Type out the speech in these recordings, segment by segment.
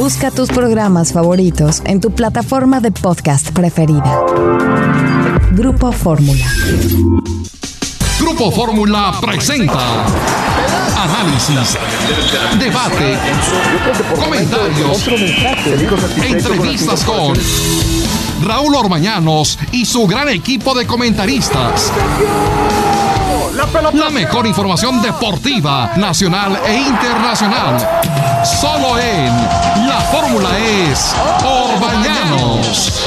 Busca tus programas favoritos en tu plataforma de podcast preferida. Grupo Fórmula. Grupo Fórmula presenta análisis, debate, comentarios, entrevistas con Raúl Orbañanos y su gran equipo de comentaristas. La mejor información deportiva, nacional e internacional. Solo en La Fórmula es Orbañanos.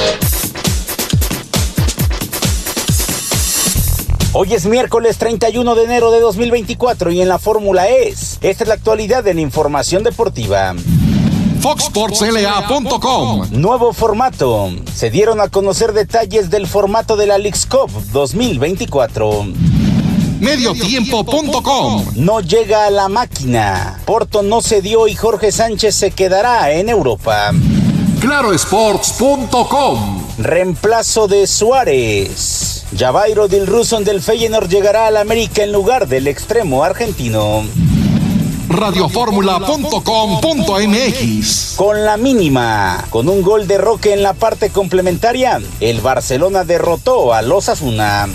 Hoy es miércoles 31 de enero de 2024 y en La Fórmula esta es la actualidad de la información deportiva. FoxSportsLA.com. Nuevo formato. Se dieron a conocer detalles del formato de la Leagues Cup 2024. Mediotiempo.com. No llega a la máquina. Porto no se dio y Jorge Sánchez se quedará en Europa. Clarosports.com. Reemplazo de Suárez. Javairo Dilrosun del Feyenoord llegará al América en lugar del extremo argentino. Radioformula.com.mx. Con la mínima, con un gol de Roque en la parte complementaria, el Barcelona derrotó al Osasuna.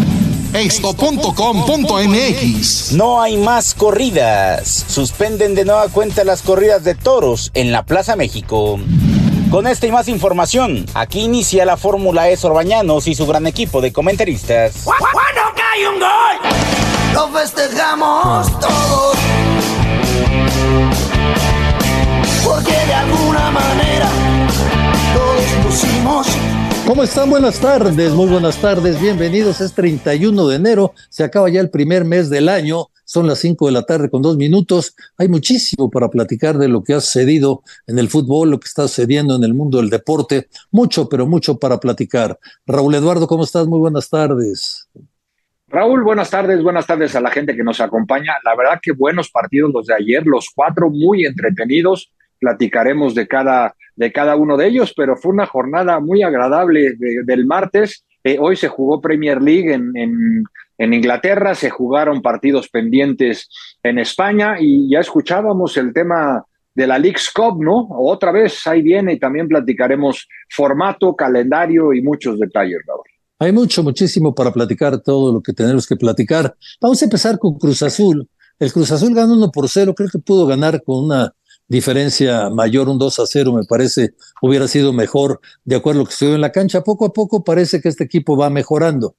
Esto.com.mx. No hay más corridas. Suspenden de nueva cuenta las corridas de toros en la Plaza México. Con esta y más información, aquí inicia La Fórmula es Orbañanos y su gran equipo de comentaristas. ¡Cuando cae un gol! ¡Lo festejamos todos! Porque de alguna manera todos pusimos. ¿Cómo están? Buenas tardes, muy buenas tardes, bienvenidos. Es 31 de enero, se acaba ya el primer mes del año, son las 5 de la tarde con 2 minutos. Hay muchísimo para platicar de lo que ha sucedido en el fútbol, lo que está sucediendo en el mundo del deporte, mucho, pero mucho para platicar. Raúl Eduardo, ¿cómo estás? Muy buenas tardes. Raúl, buenas tardes a la gente que nos acompaña. La verdad que buenos partidos los de ayer, los 4 muy entretenidos. Platicaremos de cada uno de ellos, pero fue una jornada muy agradable del martes. Hoy se jugó Premier League en Inglaterra, se jugaron partidos pendientes en España y ya escuchábamos el tema de la Leagues Cup, ¿no? Otra vez ahí viene y también platicaremos formato, calendario y muchos detalles, Raúl. Hay muchísimo para platicar, todo lo que tenemos que platicar. Vamos a empezar con Cruz Azul. El Cruz Azul ganó 1-0, creo que pudo ganar con una diferencia mayor, un 2-0 me parece hubiera sido mejor de acuerdo a lo que se dio en la cancha. Poco a poco parece que este equipo va mejorando,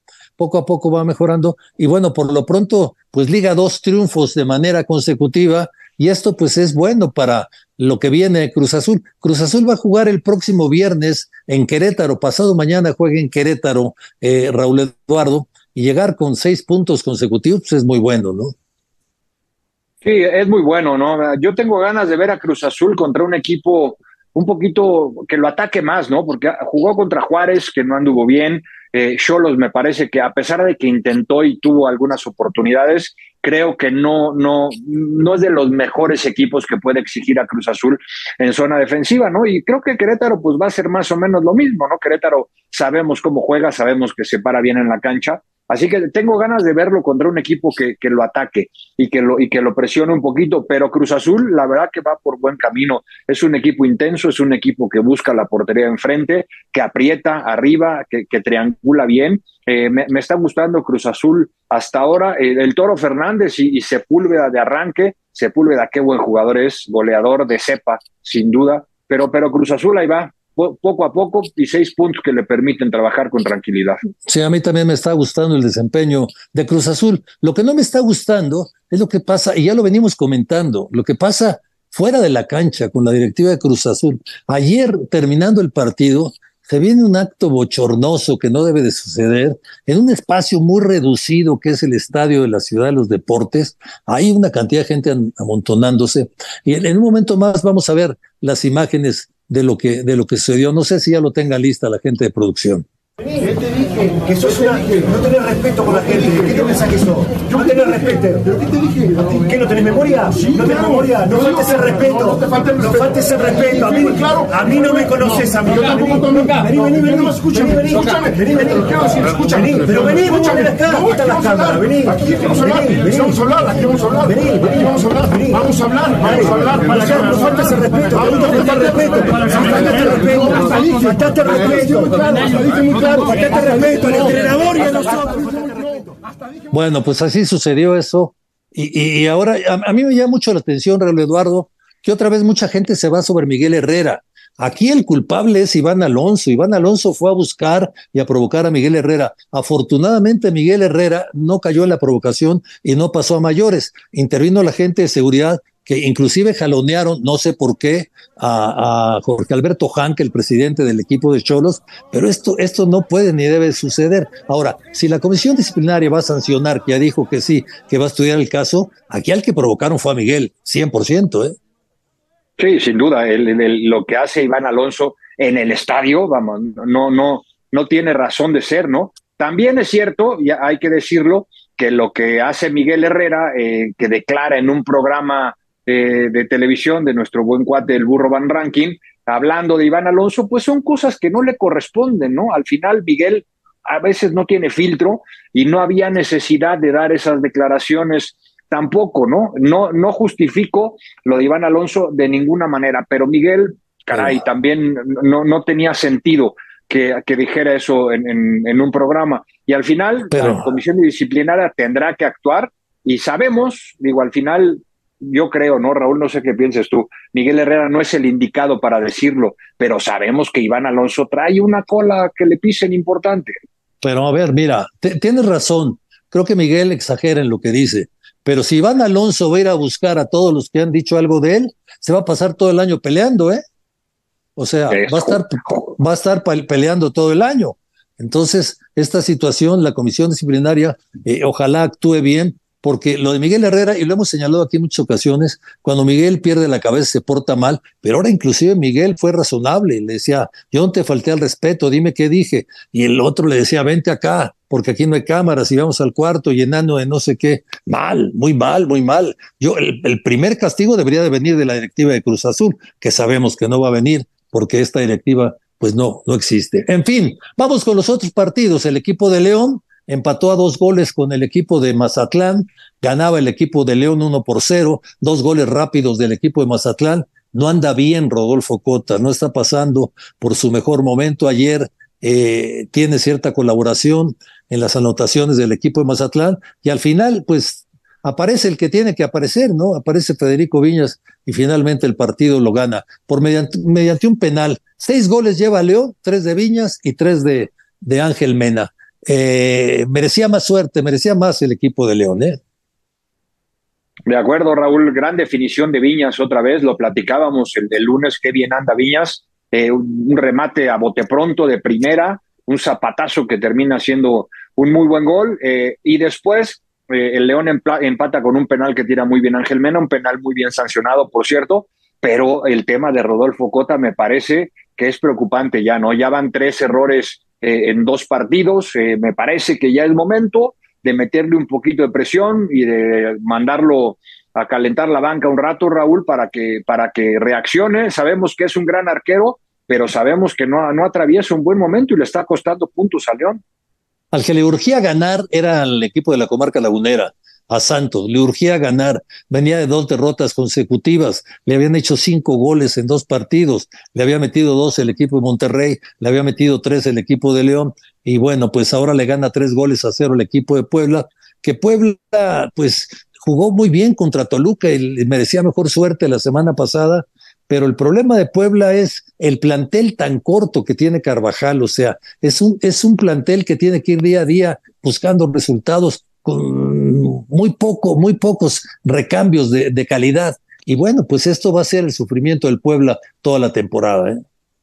y bueno, por lo pronto pues liga 2 triunfos de manera consecutiva y esto pues es bueno para lo que viene Cruz Azul. Cruz Azul va a jugar el próximo viernes en Querétaro, pasado mañana juega en Querétaro, Raúl Eduardo, y llegar con 6 puntos consecutivos pues es muy bueno, ¿no? Sí, es muy bueno, ¿no? Yo tengo ganas de ver a Cruz Azul contra un equipo un poquito que lo ataque más, ¿no? Porque jugó contra Juárez, que no anduvo bien. Xolos me parece que a pesar de que intentó y tuvo algunas oportunidades, creo que no es de los mejores equipos que puede exigir a Cruz Azul en zona defensiva, ¿no? Y creo que Querétaro pues va a ser más o menos lo mismo, ¿no? Querétaro sabemos cómo juega, sabemos que se para bien en la cancha. Así que tengo ganas de verlo contra un equipo que lo ataque y que lo presione un poquito, pero Cruz Azul la verdad que va por buen camino. Es un equipo intenso, es un equipo que busca la portería enfrente, que aprieta arriba, que triangula bien. Me está gustando Cruz Azul hasta ahora. El Toro Fernández y Sepúlveda de arranque. Sepúlveda, qué buen jugador es, goleador de cepa, sin duda. Pero Cruz Azul ahí va, poco a poco, y 6 puntos que le permiten trabajar con tranquilidad. Sí, a mí también me está gustando el desempeño de Cruz Azul. Lo que no me está gustando es lo que pasa, y ya lo venimos comentando, lo que pasa fuera de la cancha con la directiva de Cruz Azul. Ayer, terminando el partido, se viene un acto bochornoso que no debe de suceder en un espacio muy reducido que es el estadio de la Ciudad de los Deportes. Hay una cantidad de gente amontonándose y en un momento más vamos a ver las imágenes de lo que sucedió. No sé si ya lo tenga lista la gente de producción. Yo te dije que sos no tenés respeto con la gente. ¿Qué te pensás que sos? No tenés respeto. ¿Pero qué te dije? ¿Qué, no tenés memoria? Sí, no tenés memoria. No faltes el respeto. No faltes el respeto. A mí no me conoces a mí. Yo tampoco tomo acá. Vení. No, escúchame. Vení. Quiero decir, escúchame. Pero vení, escúchame acá. Aquí están las cámaras. Vení. Aquí vamos a hablar. Vamos a hablar. Aquí vamos a hablar. Vení. Vamos a hablar. Vamos a hablar. Para acá no faltes el respeto. Faltaste el respeto. Faltaste el respeto. Faltaste el respeto al entrenador y a nosotros. Bueno, pues así sucedió eso. Y ahora, a mí me llama mucho la atención, Raúl Eduardo, que otra vez mucha gente se va sobre Miguel Herrera. Aquí el culpable es Iván Alonso. Iván Alonso fue a buscar y a provocar a Miguel Herrera. Afortunadamente, Miguel Herrera no cayó en la provocación y no pasó a mayores. Intervino la gente de seguridad, que inclusive jalonearon, no sé por qué, a Jorge Alberto Hanke, el presidente del equipo de Xolos, pero esto no puede ni debe suceder. Ahora, si la comisión disciplinaria va a sancionar, que ya dijo que sí, que va a estudiar el caso, aquí al que provocaron fue a Miguel, 100%, ¿eh? Sí, sin duda, lo que hace Iván Alonso en el estadio, vamos, no tiene razón de ser, ¿no? También es cierto, y hay que decirlo, que lo que hace Miguel Herrera, que declara en un programa de televisión de nuestro buen cuate el Burro Van Rankin, hablando de Iván Alonso, pues son cosas que no le corresponden, ¿no? Al final Miguel a veces no tiene filtro y no había necesidad de dar esas declaraciones tampoco, ¿no? No justifico lo de Iván Alonso de ninguna manera, pero Miguel, caray, también no tenía sentido que dijera eso en un programa. Y al final la comisión disciplinaria tendrá que actuar y sabemos, digo, al final yo creo, ¿no, Raúl? No sé qué pienses tú. Miguel Herrera no es el indicado para decirlo, pero sabemos que Iván Alonso trae una cola que le pisen importante. Pero a ver, mira, tienes razón. Creo que Miguel exagera en lo que dice. Pero si Iván Alonso va a ir a buscar a todos los que han dicho algo de él, se va a pasar todo el año peleando, ¿eh? O sea, va a estar peleando todo el año. Entonces, esta situación, la comisión disciplinaria, ojalá actúe bien, porque lo de Miguel Herrera, y lo hemos señalado aquí en muchas ocasiones, cuando Miguel pierde la cabeza se porta mal, pero ahora inclusive Miguel fue razonable, le decía, yo no te falté al respeto, dime qué dije, y el otro le decía, vente acá, porque aquí no hay cámaras, y vamos al cuarto llenando de no sé qué, muy mal. El primer castigo debería de venir de la directiva de Cruz Azul, que sabemos que no va a venir, porque esta directiva pues no existe. En fin, vamos con los otros partidos. El equipo de León empató a 2 goles con el equipo de Mazatlán, ganaba el equipo de León 1-0, 2 goles rápidos del equipo de Mazatlán. No anda bien Rodolfo Cota, no está pasando por su mejor momento. Ayer tiene cierta colaboración en las anotaciones del equipo de Mazatlán y al final pues aparece el que tiene que aparecer, ¿no? Aparece Federico Viñas y finalmente el partido lo gana mediante un penal. 6 goles lleva León, 3 de Viñas y 3 de Ángel Mena. Merecía más suerte, merecía más el equipo de León, ¿eh? De acuerdo, Raúl, gran definición de Viñas otra vez, lo platicábamos el lunes, qué bien anda Viñas, un remate a bote pronto de primera, un zapatazo que termina siendo un muy buen gol, y después el León empata con un penal que tira muy bien Ángel Mena, un penal muy bien sancionado, por cierto, pero el tema de Rodolfo Cota me parece que es preocupante ya, ¿no? Ya van 3 errores en 2 partidos, me parece que ya es momento de meterle un poquito de presión y de mandarlo a calentar la banca un rato, Raúl, para que reaccione. Sabemos que es un gran arquero, pero sabemos que no atraviesa un buen momento y le está costando puntos a León. Al que le urgía ganar era el equipo de la comarca lagunera, a Santos, le urgía ganar, venía de 2 derrotas consecutivas, le habían hecho 5 goles en 2 partidos, le había metido 2 el equipo de Monterrey, le había metido 3 el equipo de León, y bueno, pues ahora le gana 3-0 el equipo de Puebla, que Puebla pues jugó muy bien contra Toluca y merecía mejor suerte la semana pasada, pero el problema de Puebla es el plantel tan corto que tiene Carvajal, o sea, es un plantel que tiene que ir día a día buscando resultados con muy pocos recambios de calidad. Y bueno, pues esto va a ser el sufrimiento del Puebla toda la temporada, ¿eh?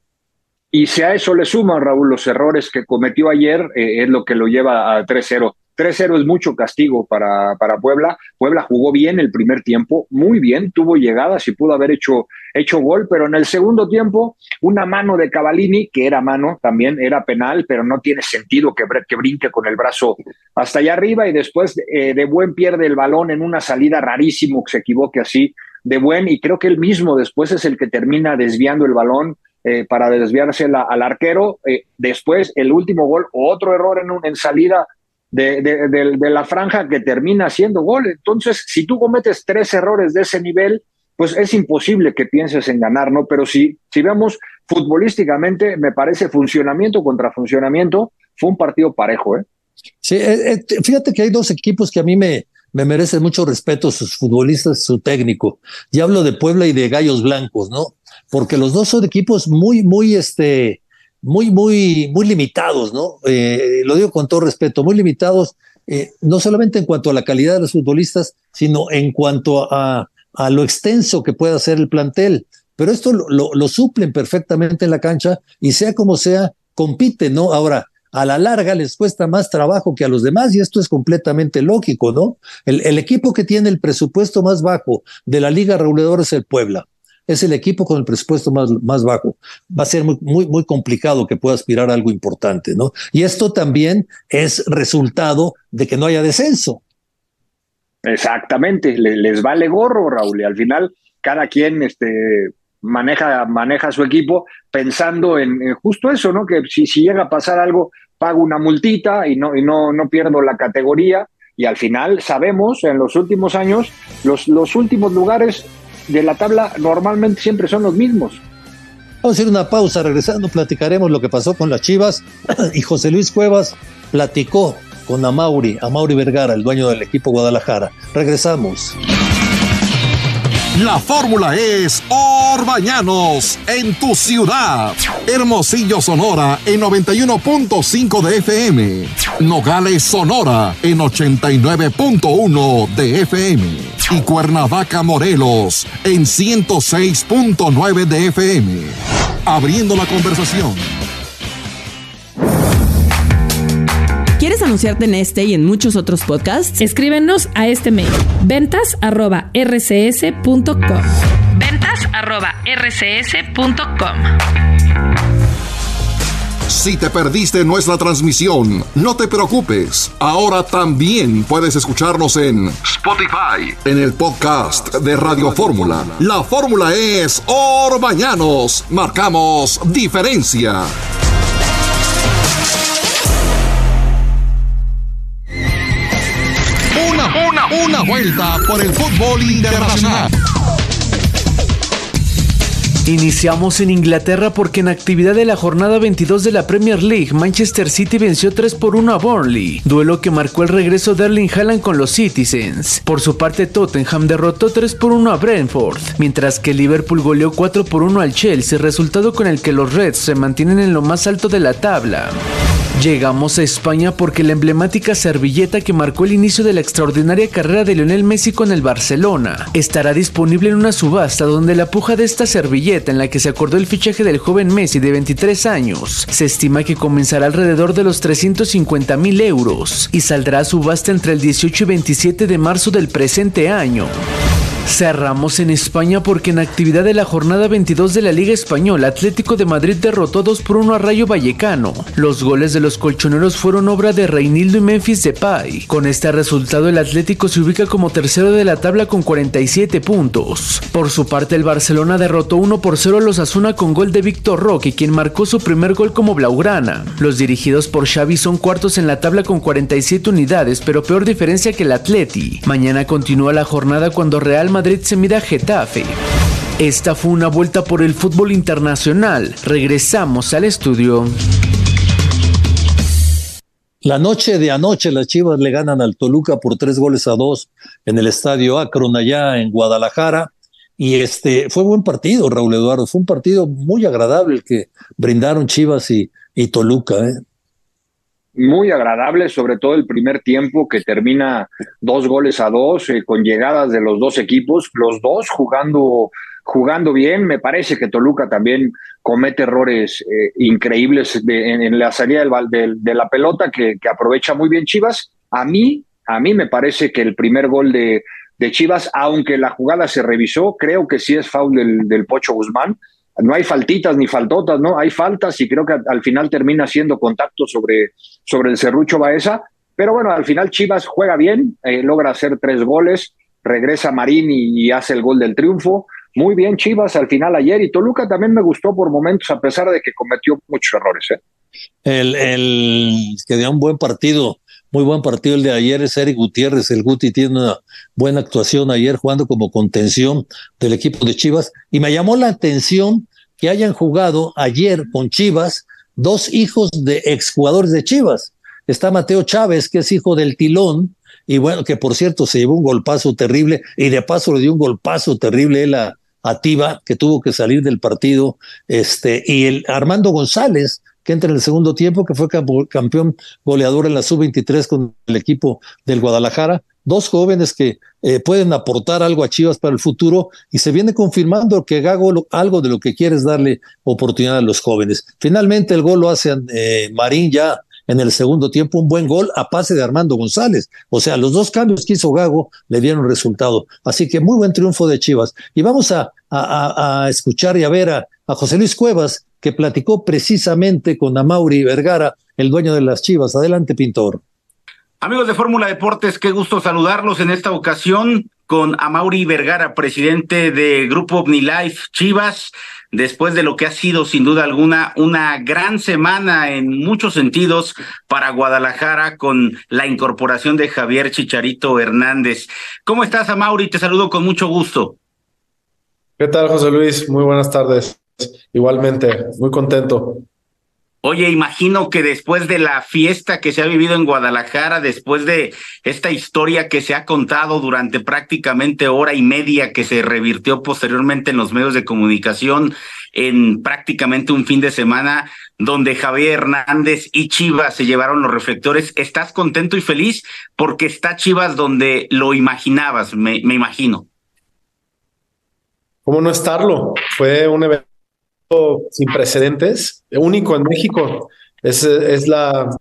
Y si a eso le suman, Raúl, los errores que cometió ayer, es lo que lo lleva a 3-0 3-0 es mucho castigo para Puebla. Puebla jugó bien el primer tiempo, muy bien, tuvo llegadas y pudo haber hecho gol, pero en el segundo tiempo una mano de Cavallini, que era mano también, era penal, pero no tiene sentido que brinque con el brazo hasta allá arriba, y después De Buen pierde el balón en una salida rarísimo que se equivoque así De Buen, y creo que él mismo después es el que termina desviando el balón para desviarse al arquero. Después el último gol, otro error en salida de la franja que termina haciendo gol. Entonces, si tú cometes 3 errores de ese nivel, pues es imposible que pienses en ganar, ¿no? Pero si vemos futbolísticamente, me parece funcionamiento contra funcionamiento, fue un partido parejo, ¿eh? Sí, fíjate que hay 2 equipos que a mí me merecen mucho respeto, sus futbolistas, su técnico. Y hablo de Puebla y de Gallos Blancos, ¿no? Porque los 2 son equipos muy limitados, ¿no? Lo digo con todo respeto, muy limitados, no solamente en cuanto a la calidad de los futbolistas, sino en cuanto a lo extenso que pueda ser el plantel. Pero esto lo suplen perfectamente en la cancha y sea como sea, compiten, ¿no? Ahora, a la larga les cuesta más trabajo que a los demás y esto es completamente lógico, ¿no? El equipo que tiene el presupuesto más bajo de la Liga Reguladora es el Puebla. Es el equipo con el presupuesto más bajo. Va a ser muy complicado que pueda aspirar a algo importante, ¿no? Y esto también es resultado de que no haya descenso. Exactamente, les vale gorro, Raúl, y al final cada quien maneja su equipo pensando en justo eso, ¿no? Que si llega a pasar algo, pago una multita y no pierdo la categoría, y al final sabemos, en los últimos años, los últimos lugares de la tabla normalmente siempre son los mismos. Vamos a hacer una pausa, regresando platicaremos lo que pasó con las Chivas y José Luis Cuevas platicó con Amaury Vergara, el dueño del equipo Guadalajara. Regresamos. La fórmula es Orbañanos en tu ciudad. Hermosillo, Sonora en 91.5 de FM. Nogales, Sonora en 89.1 de FM. Y Cuernavaca, Morelos en 106.9 de FM. Abriendo la conversación. ¿Quieres anunciarte en este y en muchos otros podcasts? Escríbenos a este mail: ventas@rcs.com. ventas@rcs.com. Si te perdiste nuestra transmisión, no te preocupes. Ahora también puedes escucharnos en Spotify, en el podcast de Radio Fórmula. La fórmula es Orbañanos. Marcamos diferencia. Una vuelta por el fútbol internacional. Iniciamos en Inglaterra porque en actividad de la jornada 22 de la Premier League, Manchester City venció 3-1 a Burnley, duelo que marcó el regreso de Erling Haaland con los Citizens. Por su parte, Tottenham derrotó 3-1 a Brentford, mientras que Liverpool goleó 4-1 al Chelsea, resultado con el que los Reds se mantienen en lo más alto de la tabla. Llegamos a España porque la emblemática servilleta que marcó el inicio de la extraordinaria carrera de Lionel Messi con el Barcelona estará disponible en una subasta donde la puja de esta servilleta, en la que se acordó el fichaje del joven Messi de 23 años, se estima que comenzará alrededor de los 350,000 euros y saldrá a subasta entre el 18 y 27 de marzo del presente año. Cerramos en España porque en actividad de la jornada 22 de la Liga Española, Atlético de Madrid derrotó 2-1 a Rayo Vallecano. Los goles de los colchoneros fueron obra de Reinildo y Memphis Depay. Con este resultado, el Atlético se ubica como tercero de la tabla con 47 puntos. Por su parte, el Barcelona derrotó 1-0 a los Osasuna con gol de Víctor Roque, quien marcó su primer gol como blaugrana. Los dirigidos por Xavi son cuartos en la tabla con 47 unidades, pero peor diferencia que el Atleti. Mañana continúa la jornada cuando Real Madrid se mida a Getafe. Esta fue una vuelta por el fútbol internacional. Regresamos al estudio. La noche de anoche las Chivas le ganan al Toluca por 3-2 en el estadio Akron allá en Guadalajara. Y fue buen partido, Raúl Eduardo. Fue un partido muy agradable el que brindaron Chivas y Toluca, Muy agradable, sobre todo el primer tiempo que termina 2-2 con llegadas de los dos equipos, los dos jugando bien. Me parece que Toluca también comete errores increíbles en la salida de la pelota que aprovecha muy bien Chivas, A mí me parece que el primer gol de Chivas, aunque la jugada se revisó, creo que sí es foul del Pocho Guzmán. No hay faltitas ni faltotas, ¿no? Hay faltas y creo que al final termina siendo contacto sobre el Serrucho Baeza. Pero bueno, al final Chivas juega bien, logra hacer 3 goles, regresa Marín y hace el gol del triunfo. Muy bien Chivas al final ayer, y Toluca también me gustó por momentos, a pesar de que cometió muchos errores. El que dio un buen partido, muy buen partido el de ayer, es Eric Gutiérrez. El Guti tiene una buena actuación ayer jugando como contención del equipo de Chivas, y me llamó la atención que hayan jugado ayer con Chivas 2 hijos de exjugadores de Chivas. Está Mateo Chávez, que es hijo del Tilón, y bueno, que por cierto se llevó un golpazo terrible, y de paso le dio un golpazo terrible él a Tiva, que tuvo que salir del partido, y el Armando González, que entra en el segundo tiempo, que fue campeón goleador en la sub-23 con el equipo del Guadalajara. 2 jóvenes que pueden aportar algo a Chivas para el futuro, y se viene confirmando que Gago algo de lo que quiere es darle oportunidad a los jóvenes. Finalmente el gol lo hace Marín ya en el segundo tiempo, un buen gol a pase de Armando González. O sea, los 2 cambios que hizo Gago le dieron resultado. Así que muy buen triunfo de Chivas. Y vamos a escuchar y a ver a José Luis Cuevas, que platicó precisamente con Amaury Vergara, el dueño de las Chivas. Adelante, Pintor. Amigos de Fórmula Deportes, qué gusto saludarlos en esta ocasión con Amaury Vergara, presidente de Grupo OmniLife Chivas, después de lo que ha sido sin duda alguna una gran semana en muchos sentidos para Guadalajara con la incorporación de Javier Chicharito Hernández. ¿Cómo estás, Amaury? Te saludo con mucho gusto. ¿Qué tal, José Luis? Muy buenas tardes. Igualmente, muy contento. Oye, imagino que después de la fiesta que se ha vivido en Guadalajara, después de esta historia que se ha contado durante prácticamente hora y media, que se revirtió posteriormente en los medios de comunicación en prácticamente un fin de semana, donde Javier Hernández y Chivas se llevaron los reflectores, ¿estás contento y feliz? Porque está Chivas donde lo imaginabas, me imagino. ¿Cómo no estarlo? Fue un evento sin precedentes, único en México. Es el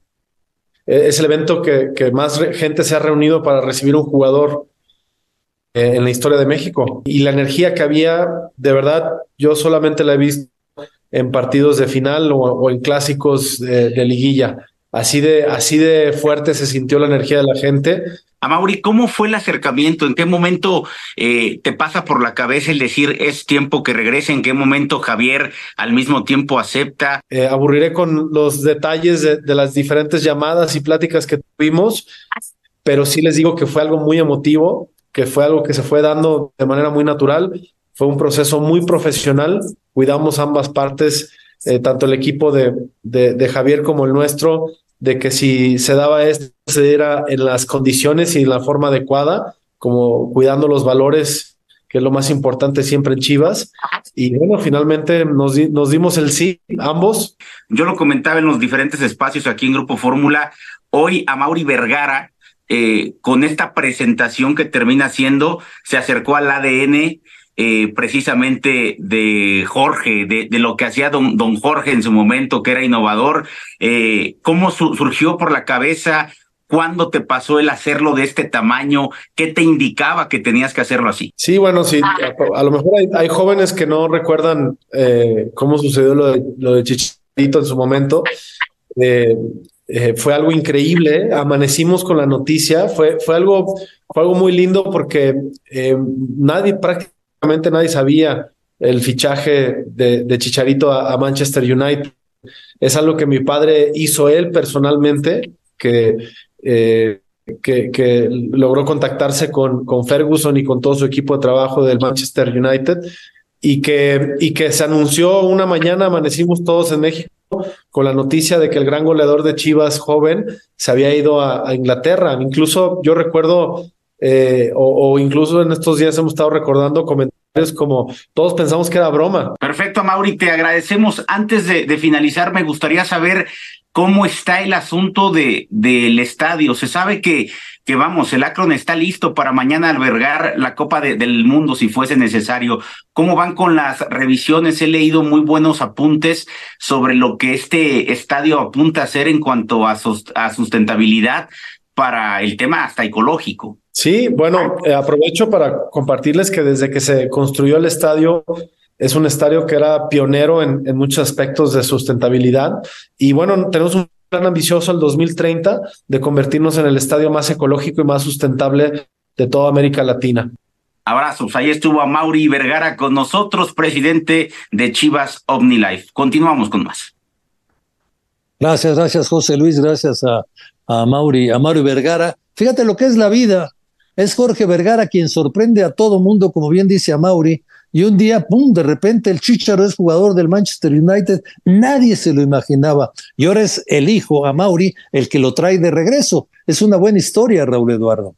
evento que más gente se ha reunido para recibir un jugador en la historia de México. Y la energía que había, de verdad, yo solamente la he visto en partidos de final o en clásicos de liguilla. Así de fuerte se sintió la energía de la gente. Amaury, ¿cómo fue el acercamiento? ¿En qué momento te pasa por la cabeza el decir es tiempo que regrese? ¿En qué momento Javier al mismo tiempo acepta? Aburriré con los detalles de las diferentes llamadas y pláticas que tuvimos, pero sí les digo que fue algo muy emotivo, que fue algo que se fue dando de manera muy natural. Fue un proceso muy profesional. Cuidamos ambas partes, tanto el equipo de Javier como el nuestro, de que si se daba esto, se diera en las condiciones y en la forma adecuada, como cuidando los valores, que es lo más importante siempre en Chivas. Y bueno, finalmente nos dimos el sí, ambos. Yo lo comentaba en los diferentes espacios aquí en Grupo Fórmula. Hoy Amaury Vergara, con esta presentación que termina siendo, se acercó al ADN precisamente de Jorge, de lo que hacía don Jorge en su momento, que era innovador. ¿Cómo surgió por la cabeza? ¿Cuándo te pasó el hacerlo de este tamaño? ¿Qué te indicaba que tenías que hacerlo así? Sí, bueno, sí, a lo mejor hay jóvenes que no recuerdan cómo sucedió lo de Chicharito en su momento. Fue algo increíble, amanecimos con la noticia, fue algo muy lindo porque prácticamente nadie sabía el fichaje de Chicharito a Manchester United. Es algo que mi padre hizo él personalmente, que logró contactarse con Ferguson y con todo su equipo de trabajo del Manchester United, y que se anunció una mañana, amanecimos todos en México con la noticia de que el gran goleador de Chivas joven se había ido a Inglaterra. Incluso yo recuerdo, o incluso en estos días hemos estado recordando comentarios como todos pensamos que era broma. Perfecto, Amaury, te agradecemos. Antes de finalizar, me gustaría saber cómo está el asunto del estadio. Se sabe que vamos, el Akron está listo para mañana albergar la Copa del Mundo si fuese necesario. ¿Cómo van con las revisiones? He leído muy buenos apuntes sobre lo que este estadio apunta a hacer en cuanto a sustentabilidad, para el tema hasta ecológico. Sí, bueno, aprovecho para compartirles que desde que se construyó el estadio, es un estadio que era pionero en muchos aspectos de sustentabilidad. Y bueno, tenemos un plan ambicioso al 2030 de convertirnos en el estadio más ecológico y más sustentable de toda América Latina. Abrazos. Ahí estuvo Amaury Vergara con nosotros, presidente de Chivas OmniLife. Continuamos con más. Gracias, José Luis, gracias a Amaury Vergara. Fíjate lo que es la vida. Es Jorge Vergara quien sorprende a todo mundo, como bien dice Amaury, y un día, ¡pum!, de repente el Chícharo es jugador del Manchester United. Nadie se lo imaginaba. Y ahora es el hijo, Amaury, el que lo trae de regreso. Es una buena historia, Raúl Eduardo.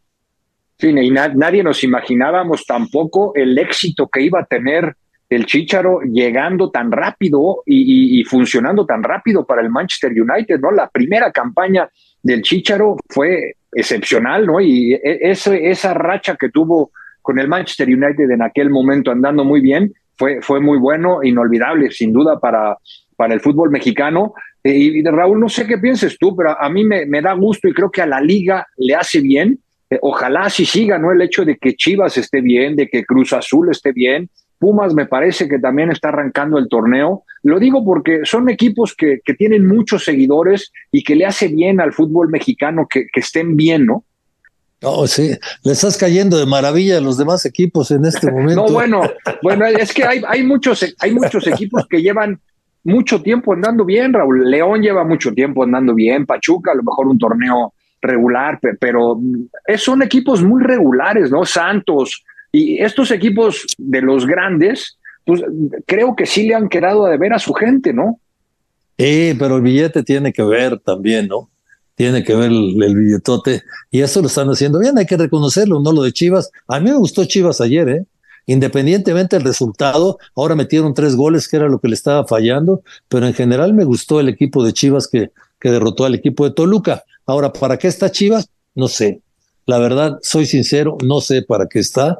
Sí, y nadie nos imaginábamos tampoco el éxito que iba a tener el Chícharo llegando tan rápido y funcionando tan rápido para el Manchester United, ¿no? La primera campaña del Chícharo fue excepcional, ¿no? Y esa racha que tuvo con el Manchester United en aquel momento andando muy bien fue muy bueno, inolvidable, sin duda, para el fútbol mexicano. Y Raúl, no sé qué pienses tú, pero a mí me da gusto y creo que a la liga le hace bien. Ojalá así siga, ¿no? El hecho de que Chivas esté bien, de que Cruz Azul esté bien. Pumas me parece que también está arrancando el torneo. Lo digo porque son equipos que tienen muchos seguidores y que le hace bien al fútbol mexicano que estén bien, ¿no? Oh, sí, le estás cayendo de maravilla a los demás equipos en este momento. No, bueno, es que hay muchos equipos que llevan mucho tiempo andando bien, Raúl. León lleva mucho tiempo andando bien, Pachuca a lo mejor un torneo regular, pero son equipos muy regulares, ¿no? Santos y estos equipos de los grandes, pues creo que sí le han quedado a deber a su gente, ¿no? Pero el billete tiene que ver también, ¿no? Tiene que ver el billetote, y eso lo están haciendo bien, hay que reconocerlo, ¿no? Lo de Chivas, a mí me gustó Chivas ayer, independientemente del resultado. Ahora metieron 3 goles, que era lo que le estaba fallando, pero en general me gustó el equipo de Chivas que derrotó al equipo de Toluca. Ahora, ¿para qué está Chivas? No sé. La verdad, soy sincero, no sé para qué está.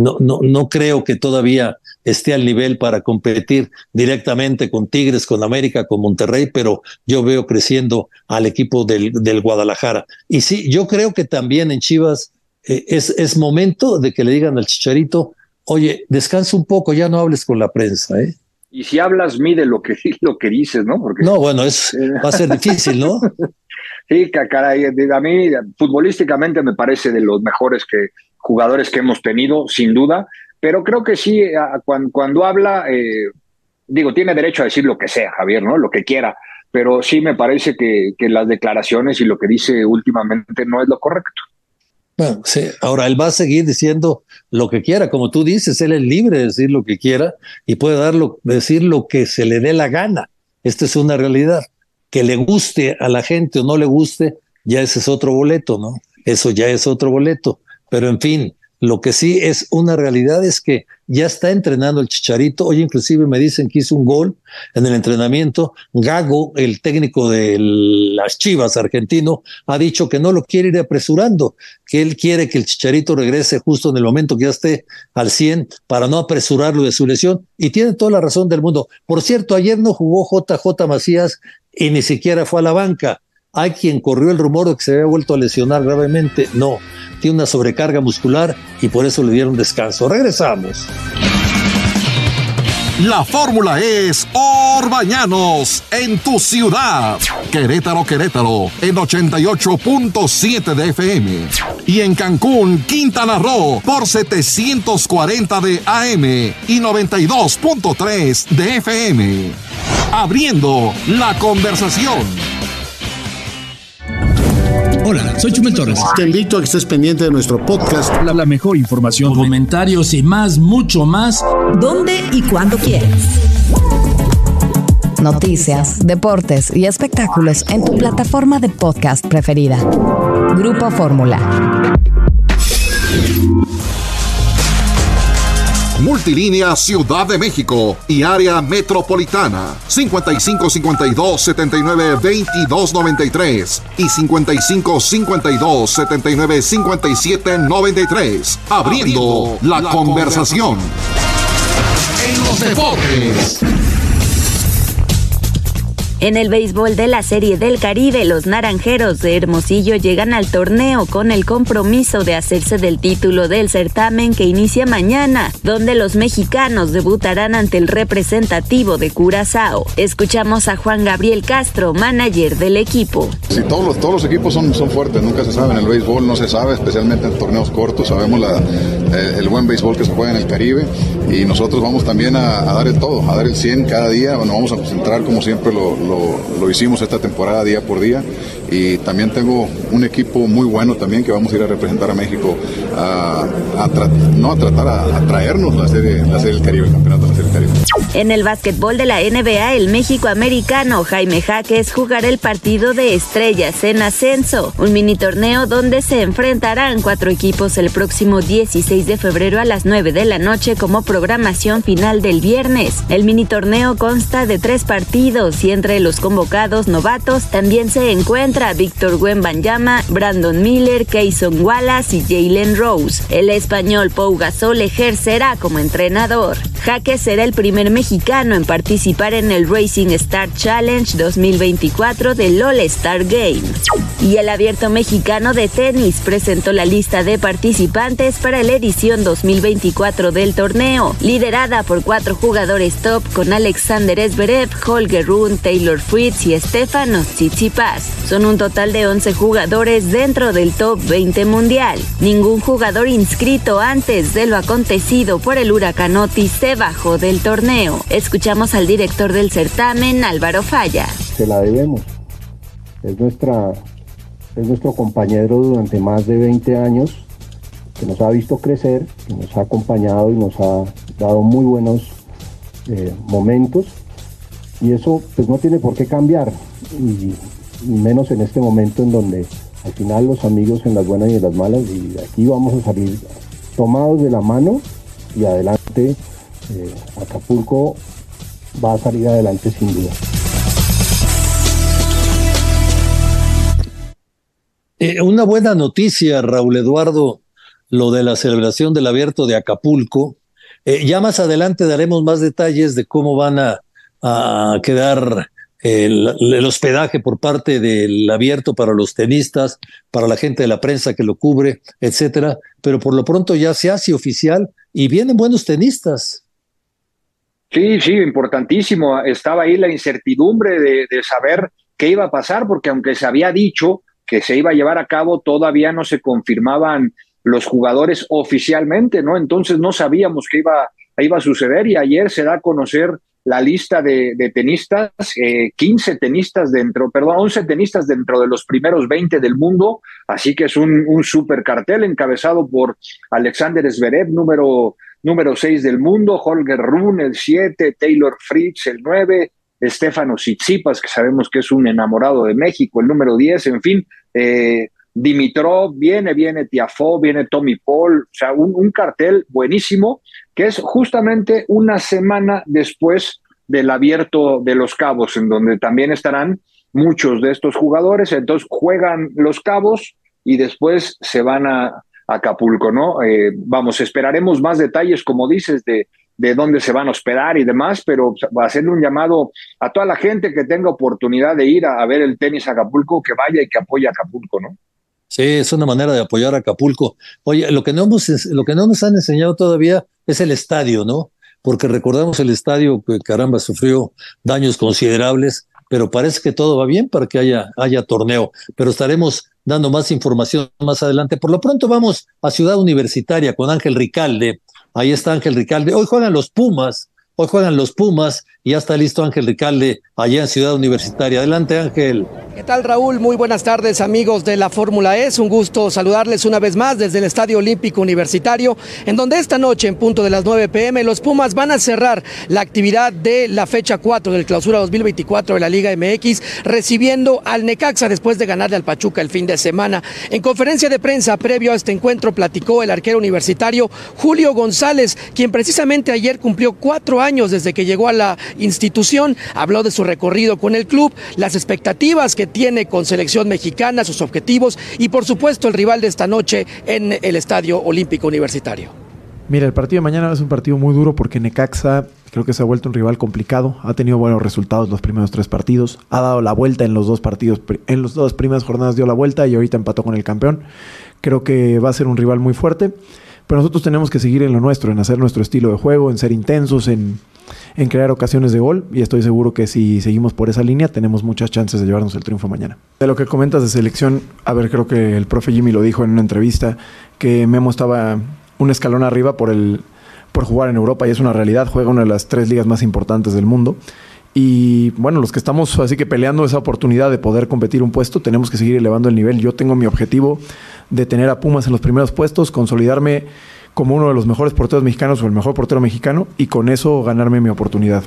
No creo que todavía esté al nivel para competir directamente con Tigres, con América, con Monterrey, pero yo veo creciendo al equipo del Guadalajara. Y sí, yo creo que también en Chivas es momento de que le digan al Chicharito, oye, descansa un poco, ya no hables con la prensa, Y si hablas, mide lo que dices, ¿no? Porque no, bueno, va a ser difícil, ¿no? Sí, caray, a mí futbolísticamente me parece de los mejores jugadores que hemos tenido, sin duda, pero creo que sí, cuando habla, tiene derecho a decir lo que sea, Javier, ¿no? Lo que quiera, pero sí me parece que las declaraciones y lo que dice últimamente no es lo correcto. Bueno, sí, ahora él va a seguir diciendo lo que quiera, como tú dices, él es libre de decir lo que quiera y puede decir lo que se le dé la gana. Esta es una realidad. Que le guste a la gente o no le guste, ya ese es otro boleto, ¿no? Eso ya es otro boleto. Pero en fin, lo que sí es una realidad es que ya está entrenando el Chicharito. Hoy inclusive me dicen que hizo un gol en el entrenamiento. Gago, el técnico de las Chivas argentino, ha dicho que no lo quiere ir apresurando, que él quiere que el Chicharito regrese justo en el momento que ya esté al 100 para no apresurarlo de su lesión. Y tiene toda la razón del mundo. Por cierto, ayer no jugó JJ Macías y ni siquiera fue a la banca. Hay quien corrió el rumor de que se había vuelto a lesionar gravemente. No, tiene una sobrecarga muscular y por eso le dieron descanso. Regresamos. La fórmula es Orbañanos en tu ciudad. Querétaro, en 88.7 de FM. Y en Cancún, Quintana Roo, por 740 de AM y 92.3 de FM. Abriendo la conversación. Hola, soy Chumel Torres. Te invito a que estés pendiente de nuestro podcast. La mejor información, comentarios y mucho más. ¿Dónde y cuándo quieras? Noticias, deportes y espectáculos en tu plataforma de podcast preferida. Grupo Fórmula. Multilínea Ciudad de México y área metropolitana 5552-792293 y 5552-795793. Abriendo la conversación. En los deportes. En el béisbol de la Serie del Caribe, los Naranjeros de Hermosillo llegan al torneo con el compromiso de hacerse del título del certamen que inicia mañana, donde los mexicanos debutarán ante el representativo de Curazao. Escuchamos a Juan Gabriel Castro, manager del equipo. Sí, todos los equipos son fuertes, nunca se sabe. En el béisbol no se sabe, especialmente en torneos cortos. Sabemos el buen béisbol que se juega en el Caribe, y nosotros vamos también a dar el todo, a dar el 100 cada día. Nos vamos a concentrar como siempre lo hicimos esta temporada, día por día, y también tengo un equipo muy bueno también que vamos a ir a representar a México a traernos la serie del Caribe, el campeonato de la Serie del Caribe. En el básquetbol de la NBA, el México-americano Jaime Jaques jugará el partido de estrellas en ascenso, un mini torneo donde se enfrentarán 4 equipos el próximo 16 de febrero a las 9 de la noche como programación final del viernes. El mini torneo consta de 3 partidos y entre los convocados novatos también se encuentra Víctor Wembanyama, Brandon Miller, Kayson Wallace y Jalen Rose. El español Pau Gasol ejercerá como entrenador. Jaques será el primer mexicano en participar en el Racing Star Challenge 2024 del All-Star Game. Y el Abierto Mexicano de Tenis presentó la lista de participantes para la edición 2024 del torneo, liderada por 4 jugadores top con Alexander Zverev, Holger Rune, Taylor Fritz y Stefanos Tsitsipas. Son un total de 11 jugadores dentro del top 20 mundial. Ningún jugador inscrito antes de lo acontecido por el huracán Otis se bajó del torneo. Escuchamos al director del certamen, Álvaro Falla. Se la debemos. Es nuestro compañero durante más de 20 años, que nos ha visto crecer, que nos ha acompañado y nos ha dado muy buenos momentos, y eso pues no tiene por qué cambiar, y menos en este momento en donde al final los amigos en las buenas y en las malas, y de aquí vamos a salir tomados de la mano y adelante. Acapulco va a salir adelante sin duda. Una buena noticia, Raúl Eduardo, lo de la celebración del Abierto de Acapulco. Ya más adelante daremos más detalles de cómo van a quedar el hospedaje por parte del Abierto para los tenistas, para la gente de la prensa que lo cubre, etcétera. Pero por lo pronto ya se hace oficial y vienen buenos tenistas. Sí, importantísimo. Estaba ahí la incertidumbre de saber qué iba a pasar, porque aunque se había dicho que se iba a llevar a cabo, todavía no se confirmaban los jugadores oficialmente, ¿no? Entonces no sabíamos qué iba a suceder, y ayer se da a conocer la lista de tenistas, 11 tenistas dentro de los primeros 20 del mundo, así que es un super cartel encabezado por Alexander Zverev, número 6 del mundo, Holger Rune el 7, Taylor Fritz el 9, Stefanos Tsitsipas, que sabemos que es un enamorado de México, el número 10, en fin, Dimitrov, viene Tiafoe, viene Tommy Paul, o sea, un cartel buenísimo, que es justamente una semana después del Abierto de Los Cabos, en donde también estarán muchos de estos jugadores. Entonces juegan Los Cabos y después se van a Acapulco, ¿no? Esperaremos más detalles, como dices, de dónde se van a hospedar y demás, pero va a hacerle un llamado a toda la gente que tenga oportunidad de ir a ver el tenis a Acapulco, que vaya y que apoye a Acapulco, ¿no? Sí, es una manera de apoyar a Acapulco. Oye, lo que no nos han enseñado todavía es el estadio, ¿no? Porque recordamos el estadio que, caramba, sufrió daños considerables, pero parece que todo va bien para que haya torneo. Pero estaremos dando más información más adelante. Por lo pronto vamos a Ciudad Universitaria con Ángel Ricalde. Ahí está Ángel Ricalde. Hoy juegan los Pumas y ya está listo Ángel Ricalde allá en Ciudad Universitaria. Adelante, Ángel. ¿Qué tal, Raúl? Muy buenas tardes, amigos de la Fórmula E. Es un gusto saludarles una vez más desde el Estadio Olímpico Universitario, en donde esta noche, en punto de las 9 p.m., los Pumas van a cerrar la actividad de la fecha 4 del Clausura 2024 de la Liga MX, recibiendo al Necaxa después de ganarle al Pachuca el fin de semana. En conferencia de prensa previo a este encuentro platicó el arquero universitario Julio González, quien precisamente ayer cumplió 4 años desde que llegó a la institución. Habló de su recorrido con el club, las expectativas que tiene con selección mexicana, sus objetivos y por supuesto el rival de esta noche en el Estadio Olímpico Universitario. Mira, el partido de mañana es un partido muy duro porque Necaxa Creo que se ha vuelto un rival complicado, ha tenido buenos resultados los primeros 3 partidos, ha dado la vuelta en los 2 partidos, en las 2 primeras jornadas dio la vuelta y ahorita empató con el campeón. Creo que va a ser un rival muy fuerte, pero nosotros tenemos que seguir en lo nuestro, en hacer nuestro estilo de juego, en ser intensos, en crear ocasiones de gol, y estoy seguro que si seguimos por esa línea tenemos muchas chances de llevarnos el triunfo mañana. De lo que comentas de selección, a ver, creo que el profe Jimmy lo dijo en una entrevista, que Memo estaba un escalón arriba por jugar en Europa, y es una realidad. Juega una de las 3 ligas más importantes del mundo, y bueno, los que estamos así que peleando esa oportunidad de poder competir un puesto, tenemos que seguir elevando el nivel. Yo tengo mi objetivo de tener a Pumas en los primeros puestos, consolidarme como uno de los mejores porteros mexicanos o el mejor portero mexicano, y con eso ganarme mi oportunidad.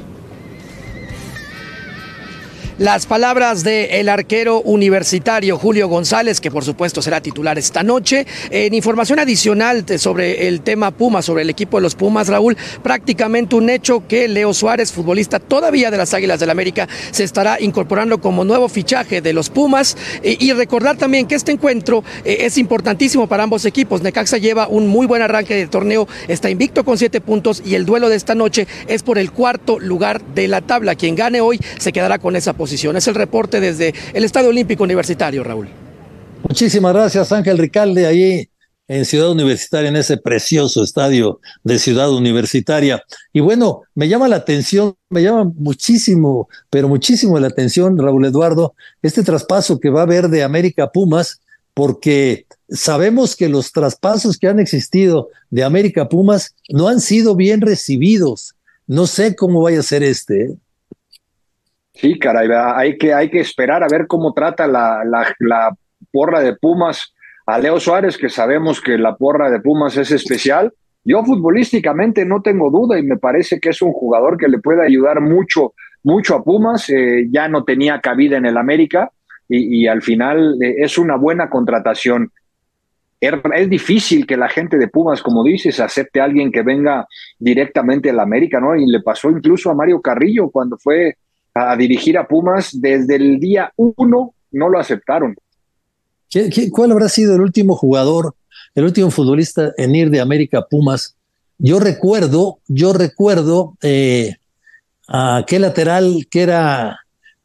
Las palabras del arquero universitario Julio González, que por supuesto será titular esta noche. En información adicional sobre el tema Pumas, sobre el equipo de los Pumas, Raúl, prácticamente un hecho que Leo Suárez, futbolista todavía de las Águilas del América, se estará incorporando como nuevo fichaje de los Pumas. Y recordar también que este encuentro es importantísimo para ambos equipos. Necaxa lleva un muy buen arranque de torneo, está invicto con 7 puntos, y el duelo de esta noche es por el 4º lugar de la tabla. Quien gane hoy se quedará con esa posición. Es el reporte desde el Estadio Olímpico Universitario, Raúl. Muchísimas gracias, Ángel Ricalde, ahí en Ciudad Universitaria, en ese precioso estadio de Ciudad Universitaria. Y bueno, me llama muchísimo, pero muchísimo la atención, Raúl Eduardo, este traspaso que va a haber de América a Pumas, porque sabemos que los traspasos que han existido de América a Pumas no han sido bien recibidos. No sé cómo vaya a ser este. Sí, caray, hay que esperar a ver cómo trata la porra de Pumas a Leo Suárez, que sabemos que la porra de Pumas es especial. Yo futbolísticamente no tengo duda, y me parece que es un jugador que le puede ayudar mucho a Pumas. Ya no tenía cabida en el América, y al final es una buena contratación. Es difícil que la gente de Pumas, como dices, acepte a alguien que venga directamente al América, ¿no? Y le pasó incluso a Mario Carrillo cuando fue a dirigir a Pumas. Desde el día 1 no lo aceptaron. ¿Cuál habrá sido el último jugador, el último futbolista en ir de América a Pumas? Yo recuerdo a aquel lateral que era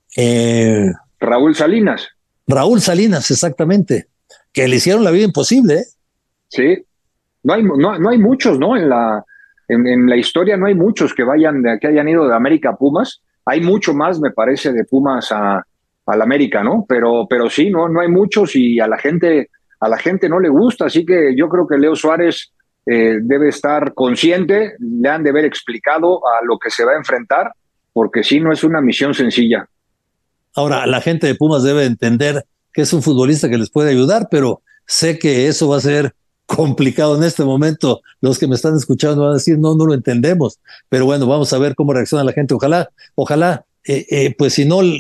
Raúl Salinas. Raúl Salinas, exactamente, que le hicieron la vida imposible, ¿eh? Sí, no hay muchos, ¿no? En la historia no hay muchos que hayan ido de América a Pumas. Hay mucho más, me parece, de Pumas al América, ¿no? Pero sí, no hay muchos, y a la gente no le gusta. Así que yo creo que Leo Suárez debe estar consciente, le han de haber explicado a lo que se va a enfrentar, porque sí, no es una misión sencilla. Ahora, la gente de Pumas debe entender que es un futbolista que les puede ayudar, pero sé que eso va a ser complicado en este momento. Los que me están escuchando van a decir, no lo entendemos, pero bueno, vamos a ver cómo reacciona la gente. Ojalá, pues si no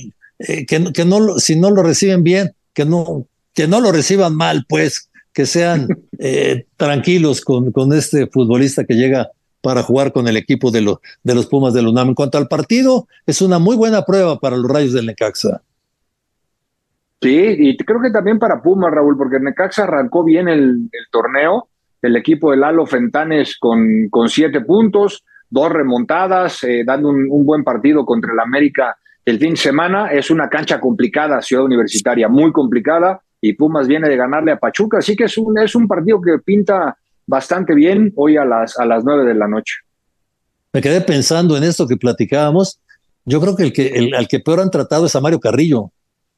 lo reciben bien, que no lo reciban mal, pues, que sean tranquilos con este futbolista que llega para jugar con el equipo de los Pumas de la UNAM. En cuanto al partido, es una muy buena prueba para los Rayos del Necaxa. Sí, y creo que también para Pumas, Raúl, porque Necaxa arrancó bien el torneo, el equipo de Lalo Fentanes con 7 puntos, 2 remontadas, dando un buen partido contra el América el fin de semana. Es una cancha complicada, Ciudad Universitaria, muy complicada, y Pumas viene de ganarle a Pachuca, así que es un partido que pinta bastante bien hoy a las 9 de la noche. Me quedé pensando en esto que platicábamos. Yo creo que al que peor han tratado es a Mario Carrillo.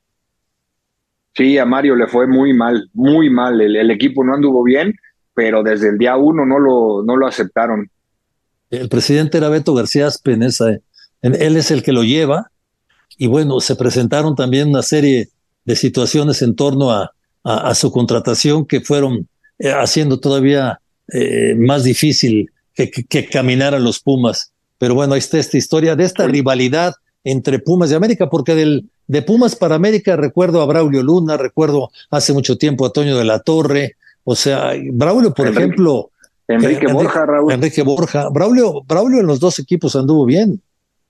Sí, a Mario le fue muy mal, muy mal. El equipo no anduvo bien, pero desde el día 1 no lo aceptaron. El presidente era Beto García Aspe, él es el que lo lleva, y bueno, se presentaron también una serie de situaciones en torno a su contratación que fueron haciendo todavía más difícil que caminaran los Pumas. Pero bueno, ahí está esta historia de esta rivalidad entre Pumas y América, porque de Pumas para América recuerdo a Braulio Luna, recuerdo hace mucho tiempo a Toño de la Torre, o sea, Braulio, por ejemplo. Enrique Borja, Raúl. Enrique Borja. Braulio en los 2 equipos anduvo bien.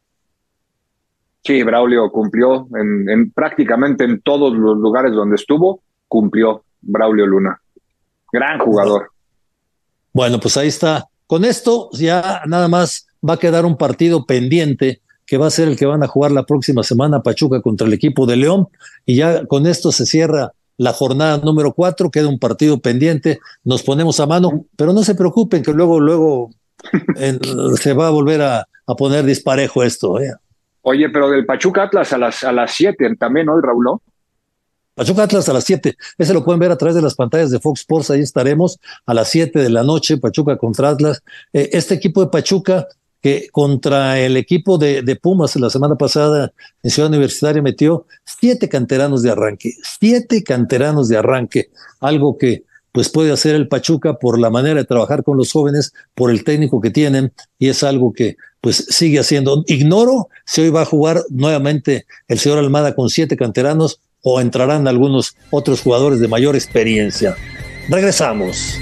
Sí, Braulio cumplió prácticamente en todos los lugares donde estuvo, cumplió Braulio Luna. Gran jugador. Bueno, pues ahí está. Con esto ya nada más va a quedar un partido pendiente que va a ser el que van a jugar la próxima semana Pachuca contra el equipo de León, y ya con esto se cierra la jornada número 4, queda un partido pendiente, nos ponemos a mano, pero no se preocupen que luego se va a volver a poner disparejo esto. Oye, pero del Pachuca Atlas a las 7 también, ¿no, Raúl? ¿No? Pachuca Atlas a las 7, ese lo pueden ver a través de las pantallas de Fox Sports, ahí estaremos a las 7 de la noche, Pachuca contra Atlas. Este equipo de Pachuca, que contra el equipo de Pumas la semana pasada en Ciudad Universitaria metió 7 canteranos de arranque, algo que pues puede hacer el Pachuca por la manera de trabajar con los jóvenes, por el técnico que tienen, y es algo que pues sigue haciendo. Ignoro si hoy va a jugar nuevamente el señor Almada con 7 canteranos o entrarán algunos otros jugadores de mayor experiencia. Regresamos.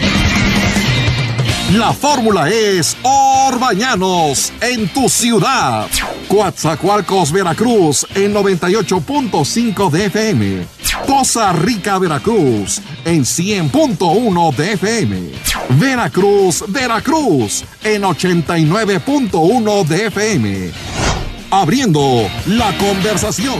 La fórmula es Orbañanos en tu ciudad. Coatzacoalcos, Veracruz en 98.5 de FM. Poza Rica, Veracruz en 100.1 de FM. Veracruz en 89.1 de FM. Abriendo la conversación.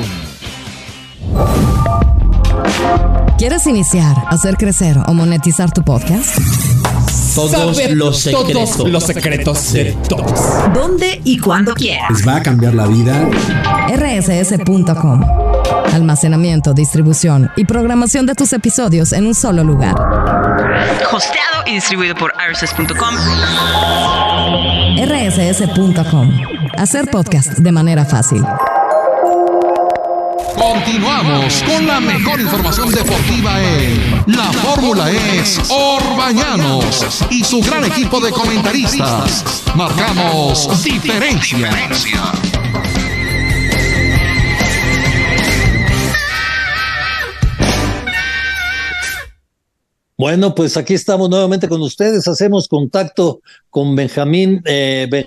¿Quieres iniciar, hacer crecer o monetizar tu podcast? Todos los secretos de todos. ¿Dónde y cuándo quieras? Les va a cambiar la vida. rss.com. Almacenamiento, distribución y programación de tus episodios en un solo lugar. Hosteado y distribuido por rss.com. rss.com. Hacer podcast de manera fácil. Continuamos con la mejor información deportiva en La Fórmula es Orbañanos y su gran equipo de comentaristas. Marcamos diferencia. Bueno, pues aquí estamos nuevamente con ustedes. Hacemos contacto con Benjamín de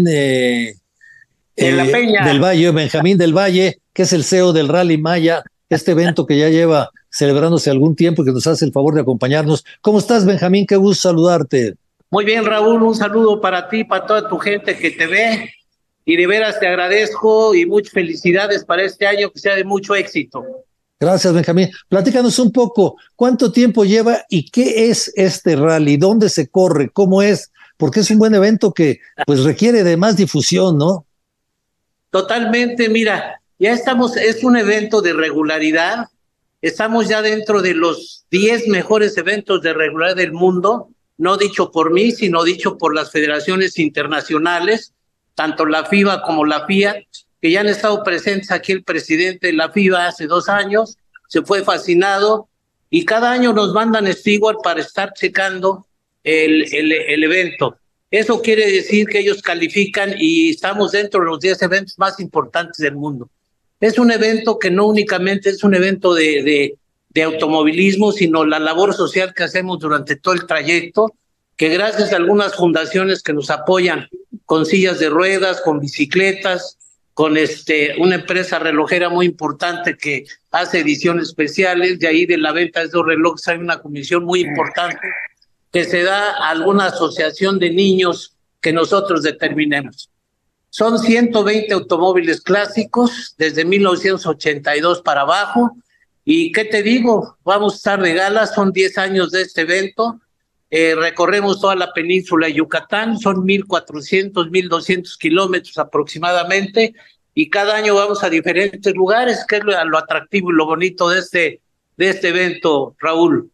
la Peña del Valle, Benjamín del Valle, que es el CEO del Rally Maya, este evento que ya lleva celebrándose algún tiempo y que nos hace el favor de acompañarnos. ¿Cómo estás, Benjamín? Qué gusto saludarte. Muy bien, Raúl, un saludo para ti, para toda tu gente que te ve, y de veras te agradezco y muchas felicidades para este año, que sea de mucho éxito. Gracias, Benjamín. Platícanos un poco, ¿cuánto tiempo lleva y qué es este rally? ¿Dónde se corre? ¿Cómo es? Porque es un buen evento que pues requiere de más difusión, ¿no? Totalmente, mira, ya estamos, es un evento de regularidad, estamos ya dentro de los 10 mejores eventos de regularidad del mundo, no dicho por mí, sino dicho por las federaciones internacionales, tanto la FIBA como la FIA, que ya han estado presentes. Aquí el presidente de la FIBA hace 2 años, se fue fascinado, y cada año nos mandan Steward para estar checando el evento. Eso quiere decir que ellos califican y estamos dentro de los 10 eventos más importantes del mundo. Es un evento que no únicamente es un evento de automovilismo, sino la labor social que hacemos durante todo el trayecto, que gracias a algunas fundaciones que nos apoyan con sillas de ruedas, con bicicletas, con una empresa relojera muy importante que hace ediciones especiales, de ahí de la venta de esos relojes hay una comisión muy importante que se da a alguna asociación de niños que nosotros determinemos. Son 120 automóviles clásicos desde 1982 para abajo, y ¿qué te digo? Vamos a estar de gala, son 10 años de este evento, recorremos toda la península de Yucatán, son 1,400, 1,200 kilómetros aproximadamente, y cada año vamos a diferentes lugares, que es lo atractivo y lo bonito de este evento, Raúl.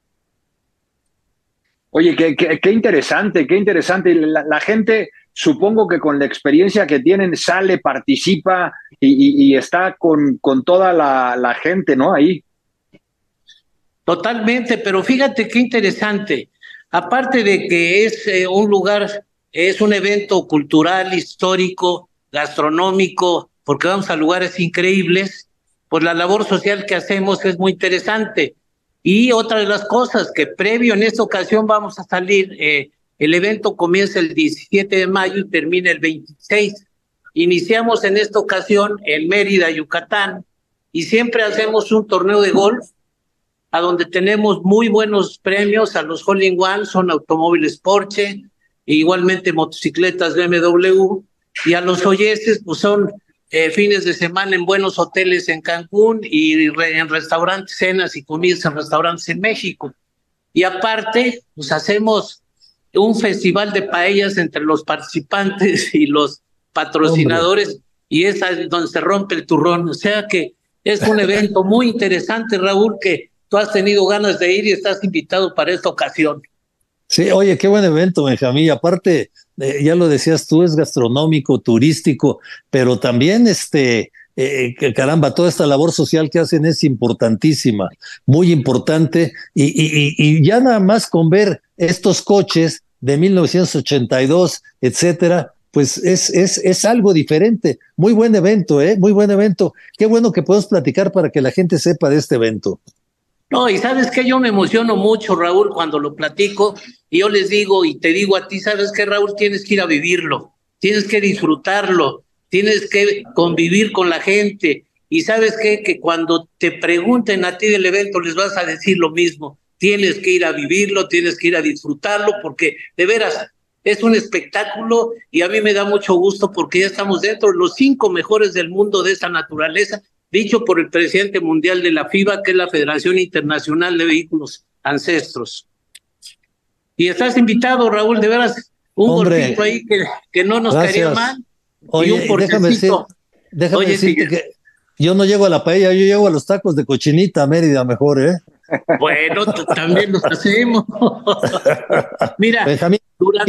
Oye, qué interesante, qué interesante. La gente, supongo que con la experiencia que tienen, sale, participa y está con toda la gente, ¿no? Ahí. Totalmente, pero fíjate qué interesante. Aparte de que es un lugar, es un evento cultural, histórico, gastronómico, porque vamos a lugares increíbles, pues la labor social que hacemos es muy interesante. Y otra de las cosas que previo en esta ocasión vamos a salir, el evento comienza el 17 de mayo y termina el 26. Iniciamos en esta ocasión en Mérida, Yucatán, y siempre hacemos un torneo de golf, a donde tenemos muy buenos premios a los Hole in One, son automóviles Porsche, igualmente motocicletas BMW, y a los oyeses pues son fines de semana en buenos hoteles en Cancún y en restaurantes, cenas y comidas en restaurantes en México. Y aparte, pues hacemos un festival de paellas entre los participantes y los patrocinadores. ¡Hombre! Y es donde se rompe el turrón. O sea que es un evento muy interesante, Raúl, que tú has tenido ganas de ir y estás invitado para esta ocasión. Sí, oye, qué buen evento, Benjamín. Y aparte, ya lo decías tú, es gastronómico, turístico, pero también caramba, toda esta labor social que hacen es importantísima, muy importante, y ya nada más con ver estos coches de 1982, etcétera, pues es algo diferente. Muy buen evento, muy buen evento. Qué bueno que podemos platicar para que la gente sepa de este evento. No, y sabes que yo me emociono mucho, Raúl, cuando lo platico, y yo les digo, y te digo a ti, ¿sabes qué, Raúl? Tienes que ir a vivirlo, tienes que disfrutarlo, tienes que convivir con la gente, y ¿sabes qué? Que cuando te pregunten a ti del evento, les vas a decir lo mismo. Tienes que ir a vivirlo, tienes que ir a disfrutarlo, porque de veras es un espectáculo, y a mí me da mucho gusto porque ya estamos dentro de los 5 mejores del mundo de esa naturaleza, dicho por el presidente mundial de la FIBA, que es la Federación Internacional de Vehículos Ancestros. Y estás invitado, Raúl, de veras, un gordito ahí que no nos caería mal. Oye, y un porcecito. déjame decirte que yo no llego a la paella, yo llego a los tacos de cochinita, Mérida, mejor, ¿eh? Bueno, también los hacemos. Mira, Benjamín,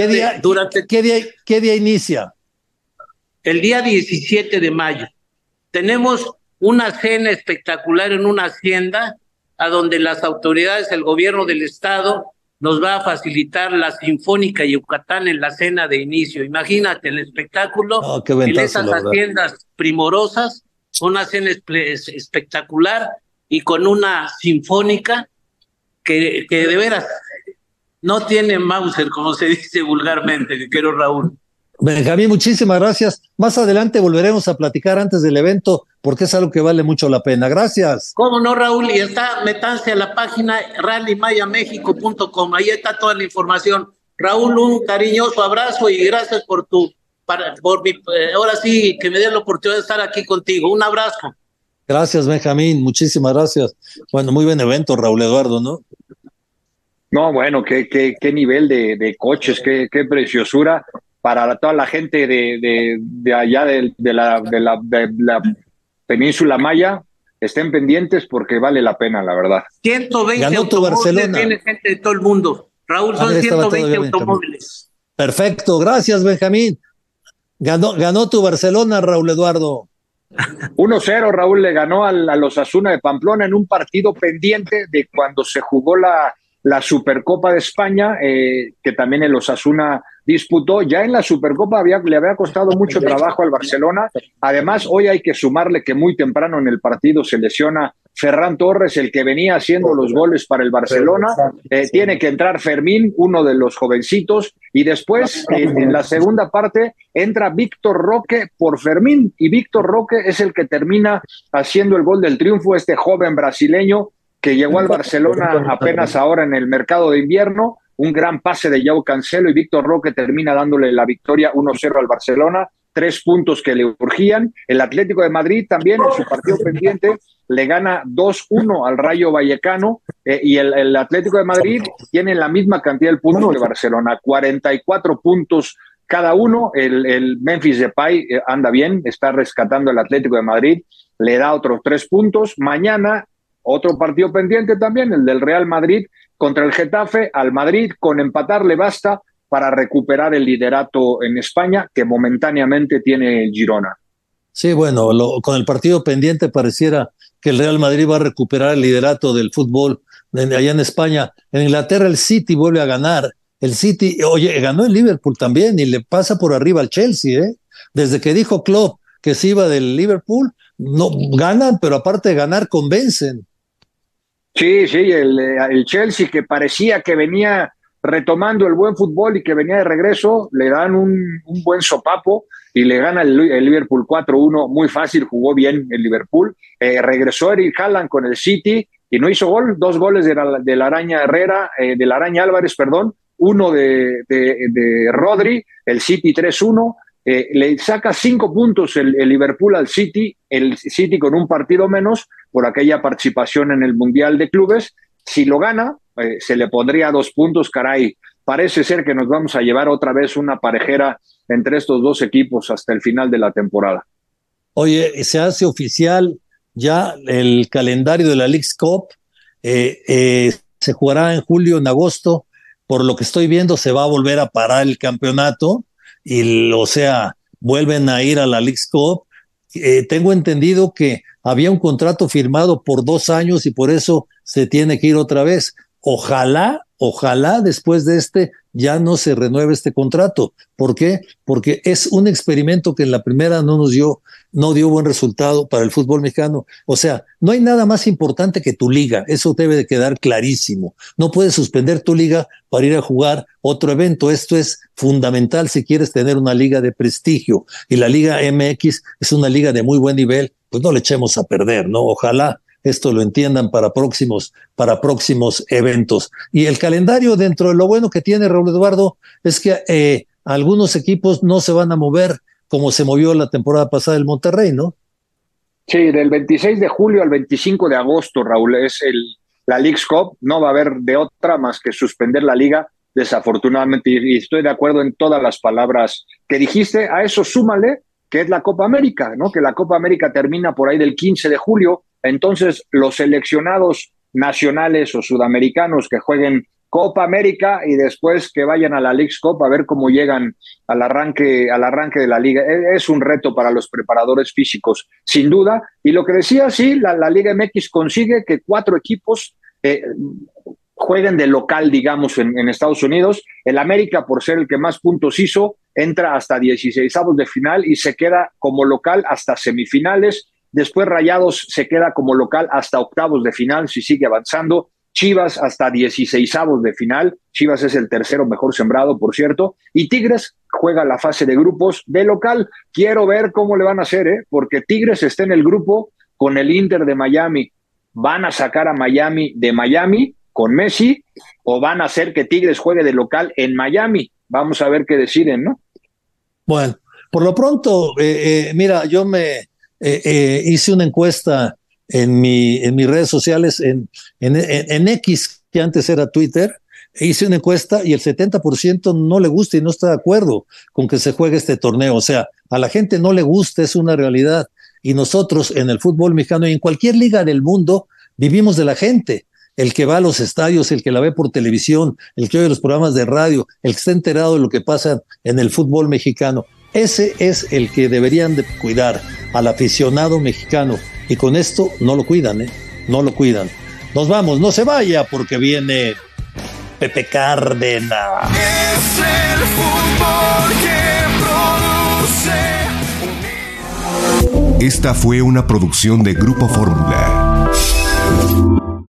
¿qué día inicia? El día 17 de mayo. Tenemos una cena espectacular en una hacienda a donde las autoridades, el gobierno del estado, nos va a facilitar la Sinfónica Yucatán en la cena de inicio. Imagínate el espectáculo en esas haciendas primorosas, una cena espectacular y con una sinfónica que de veras no tiene Mauser, como se dice vulgarmente, que quiero Raúl. Benjamín, muchísimas gracias. Más adelante volveremos a platicar antes del evento porque es algo que vale mucho la pena. Gracias. ¿Cómo no, Raúl? Y métanse a la página rallymayamexico.com. Ahí está toda la información. Raúl, un cariñoso abrazo y gracias ahora sí que me dé la oportunidad de estar aquí contigo. Un abrazo. Gracias, Benjamín. Muchísimas gracias. Bueno, muy buen evento, Raúl Eduardo, ¿no? No, bueno, qué nivel de coches, qué preciosura. Para toda la gente de allá de la península Maya, estén pendientes porque vale la pena, la verdad. 120 Ganó tu automóviles, Barcelona. tiene gente de todo el mundo. Raúl, son 120 automóviles. Perfecto, gracias, Benjamín. Ganó tu Barcelona, Raúl Eduardo. 1-0, Raúl le ganó a los Osasuna de Pamplona en un partido pendiente de cuando se jugó la Supercopa de España, que también el Osasuna disputó. Ya en la Supercopa le había costado mucho trabajo al Barcelona. Además, hoy hay que sumarle que muy temprano en el partido se lesiona Ferran Torres, el que venía haciendo los goles para el Barcelona. Tiene que entrar Fermín, uno de los jovencitos, y después en la segunda parte entra Víctor Roque por Fermín, y Víctor Roque es el que termina haciendo el gol del triunfo, este joven brasileño que llegó al Barcelona apenas ahora en el mercado de invierno. Un gran pase de Joao Cancelo y Víctor Roque termina dándole la victoria 1-0 al Barcelona, 3 puntos que le urgían. El Atlético de Madrid también en su partido pendiente le gana 2-1 al Rayo Vallecano, y el Atlético de Madrid tiene la misma cantidad de puntos que Barcelona, 44 puntos cada uno. El Memphis Depay anda bien, está rescatando el Atlético de Madrid, le da otros 3 puntos. Mañana otro partido pendiente también, el del Real Madrid contra el Getafe. Al Madrid con empatar le basta para recuperar el liderato en España, que momentáneamente tiene el Girona. Sí, bueno, con el partido pendiente pareciera que el Real Madrid va a recuperar el liderato del fútbol allá en España. En Inglaterra el City vuelve a ganar. El City, oye, ganó el Liverpool también y le pasa por arriba al Chelsea, ¿eh? Desde que dijo Klopp que se iba del Liverpool, no ganan, pero aparte de ganar, convencen. Sí, el Chelsea, que parecía que venía retomando el buen fútbol y que venía de regreso, le dan un buen sopapo y le gana el Liverpool 4-1, muy fácil, jugó bien el Liverpool. Regresó Eric Haaland con el City y no hizo gol, 2 goles de la Araña Álvarez, 1 de Rodri, el City 3-1. Le saca 5 puntos el Liverpool al City, el City con un partido menos por aquella participación en el Mundial de Clubes. Si lo gana, se le pondría 2 puntos, caray. Parece ser que nos vamos a llevar otra vez una parejera entre estos dos equipos hasta el final de la temporada. Oye, se hace oficial ya el calendario de la Leagues Cup. Se jugará en julio, en agosto. Por lo que estoy viendo, se va a volver a parar el campeonato y, o sea, vuelven a ir a la Leagues Cup. Tengo entendido que había un contrato firmado por 2 años y por eso se tiene que ir otra vez. Ojalá después de ya no se renueve este contrato. ¿Por qué? Porque es un experimento que en la primera no dio buen resultado para el fútbol mexicano. O sea, no hay nada más importante que tu liga. Eso debe de quedar clarísimo. No puedes suspender tu liga para ir a jugar otro evento. Esto es fundamental si quieres tener una liga de prestigio. Y la Liga MX es una liga de muy buen nivel. Pues no le echemos a perder, ¿no? Ojalá esto lo entiendan para próximos eventos. Y el calendario, dentro de lo bueno que tiene, Raúl Eduardo, es que algunos equipos no se van a mover como se movió la temporada pasada el Monterrey, ¿no? Sí, del 26 de julio al 25 de agosto, Raúl, es la Leagues Cup. No va a haber de otra más que suspender la liga, desafortunadamente, y estoy de acuerdo en todas las palabras que dijiste. A eso súmale que es la Copa América, ¿no? Que la Copa América termina por ahí del 15 de julio. Entonces, los seleccionados nacionales o sudamericanos que jueguen Copa América y después que vayan a la Leagues Cup a ver cómo llegan al arranque de la liga. Es un reto para los preparadores físicos, sin duda. Y lo que decía, sí, la Liga MX consigue que 4 equipos jueguen de local, digamos, en Estados Unidos. El América, por ser el que más puntos hizo, entra hasta 16avos de final y se queda como local hasta semifinales. Después Rayados se queda como local hasta octavos de final, si sigue avanzando. Chivas hasta 16avos de final. Chivas es el tercero mejor sembrado, por cierto. Y Tigres juega la fase de grupos de local. Quiero ver cómo le van a hacer, porque Tigres está en el grupo con el Inter de Miami. ¿Van a sacar a Miami de Miami con Messi o van a hacer que Tigres juegue de local en Miami? Vamos a ver qué deciden, ¿no? Bueno, por lo pronto, mira, yo hice una encuesta en mis redes sociales, en X, que antes era Twitter. Hice una encuesta y el 70% no le gusta y no está de acuerdo con que se juegue este torneo. O sea, a la gente no le gusta, es una realidad. Y nosotros en el fútbol mexicano y en cualquier liga del mundo vivimos de la gente. El que va a los estadios, el que la ve por televisión, el que oye los programas de radio, el que está enterado de lo que pasa en el fútbol mexicano. Ese es el que deberían de cuidar, al aficionado mexicano. Y con esto no lo cuidan, no lo cuidan. Nos vamos, no se vaya porque viene Pepe Cárdenas. Es el fútbol que produce. Esta fue una producción de Grupo Fórmula.